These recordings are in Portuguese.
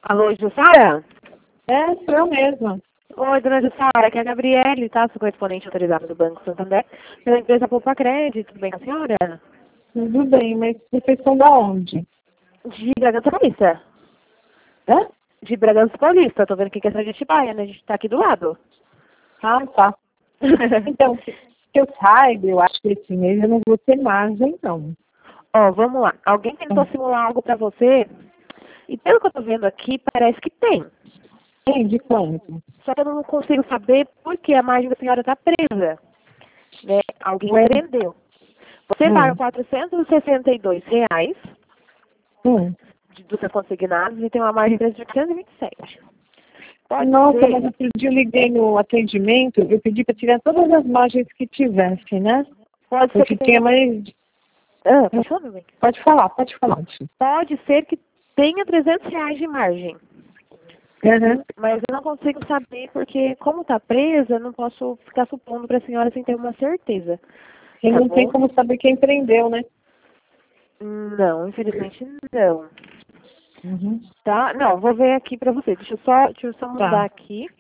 Alô, Jussara? É, sou eu mesma. Oi, dona Jussara, aqui é a Gabriele, tá? Sou correspondente autorizada do Banco Santander, pela empresa Poupa Crédito. Tudo bem com a senhora? Tudo bem, mas vocês são da onde? De Bragança Paulista. Hã? De Bragança Paulista. Tô vendo que é de Atibaia, né? A gente tá aqui do lado. Ah, tá. Então, que eu saiba, eu acho que esse mês eu não vou ter margem, não. Ó, vamos lá. Alguém tentou simular algo pra você? E pelo que eu tô vendo aqui, parece que tem. Tem de quanto? Só que eu não consigo saber por que a margem da senhora tá presa. Né? Alguém Ué? prendeu. Você paga R$ 462 dos seus consignados e tem uma margem de 827. Pode Nossa, ser, mas outro dia eu liguei no atendimento, eu pedi para tirar todas as margens que tivesse, né? pode ser Eu que fiquei tenha. mais... Pode falar, meu bem? Pode falar, pode falar. Pode ser que tenha R$ 300 de margem. Uhum. Mas eu não consigo saber porque, como está presa, eu não posso ficar supondo para a senhora sem ter uma certeza. E Tá não tem bom? como saber quem prendeu, né? Não, infelizmente não. Uhum. Tá? Não, vou ver aqui para você. Deixa eu só mudar Tá. aqui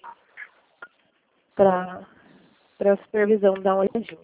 para a supervisão dar uma olhadinha.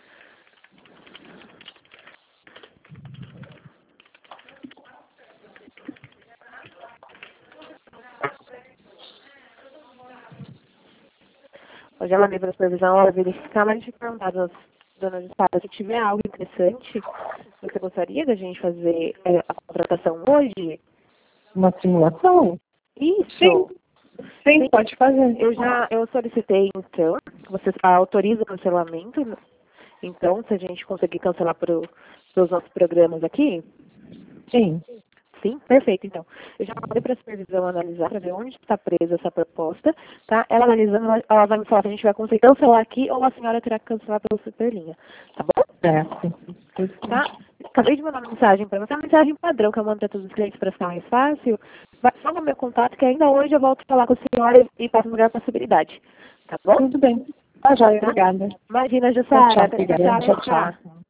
Eu já mandei para a supervisão ela verificar, mas deixa eu perguntar, dona Jussara, se tiver algo interessante, você gostaria da gente fazer a contratação hoje? Uma simulação? Isso. Sim. Sim, pode fazer. Eu solicitei, então, você autoriza o cancelamento. Então, se a gente conseguir cancelar para os nossos programas aqui, Sim. sim, perfeito, então. Eu já mandei para a supervisão analisar, para ver onde está presa essa proposta, tá? Ela analisando, ela vai me falar se a gente vai conseguir cancelar aqui ou a senhora terá que cancelar pela Superlinha, tá bom? Certo. Tá? Acabei de mandar uma mensagem para você, uma mensagem padrão que eu mando para todos os clientes para ficar mais fácil. Vai só no meu contato, que ainda hoje eu volto a falar com a senhora e passo melhor possibilidade, tá bom? Tudo bem. Tá joia, Tá? obrigada. Imagina, Tchau, Jussara. tchau, obrigada. Tchau, tchau. Tchau.